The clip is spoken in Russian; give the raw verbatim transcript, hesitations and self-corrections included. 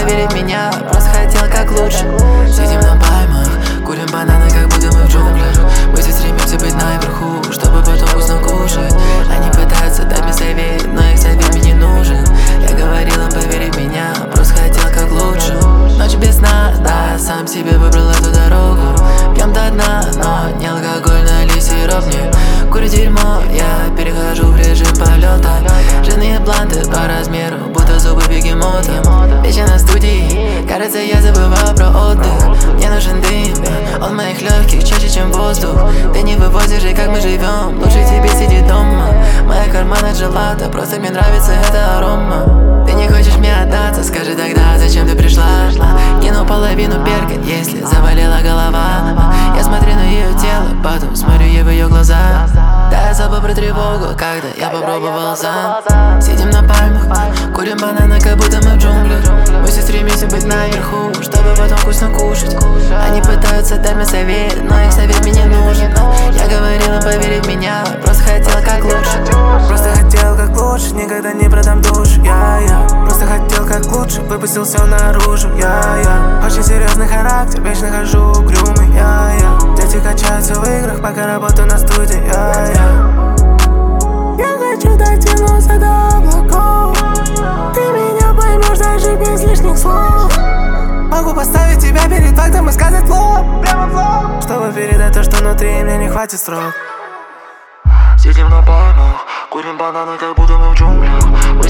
поверить в меня, просто хотел как лучше. Сидим на пальмах, курим бананы, как будто мы в джунглях. Мы все стремимся быть наверху, чтобы потом вкусно кушать. Они пытаются дать мне совет, но их совет мне не нужен. Я говорил им поверить в меня, просто хотел как лучше. Ночь без сна, да, сам себе выбрал эту дорогу. Пьем до дна, но не алкоголь, налей сироп мне. Курю дерьмо, я перехожу в режим полета. Жирные бланты по размеру, будто зубы бегемота. Вечер на студии, кажется, я забывал про отдых. Мне нужен дым, он в моих легких чаще, чем воздух. Ты не вывозишь, и как мы живем, лучше тебе сидеть дома. Моя кармана джелата, просто мне нравится эта арома. Ты не хочешь мне отдаться, скажи тогда, зачем ты пришла. Кину половину перка, если заболела голова. Я смотрю на ее тело, потом смотрю ей в ее глаза. Да, я забыл про тревогу, когда я попробовал сам. Сидим на пальмах, курим бананы, как будто мы в джунглях. Мы все стремимся быть наверху, чтобы потом вкусно кушать. Они пытаются дать мне совет, но их совет мне не нужен. Я говорил им поверить в меня, просто хотел как лучше. Просто хотел как лучше, никогда не продам душу. Я, я просто хотел как лучше, выпустил все наружу. Я, я очень серьезный характер, вечно хожу угрюмый. Я, я дети качаются в играх, пока работаю на студии. Я, я Я хочу дотянуться до облаков. Ты меня поймешь даже без лишних слов. Могу поставить тебя перед фактом и сказать в лоб, прямо в лоб, чтобы передать то, что внутри, мне не хватит строк. Сидим на пальмах, курим бананы, как будто мы в джунглях. Мы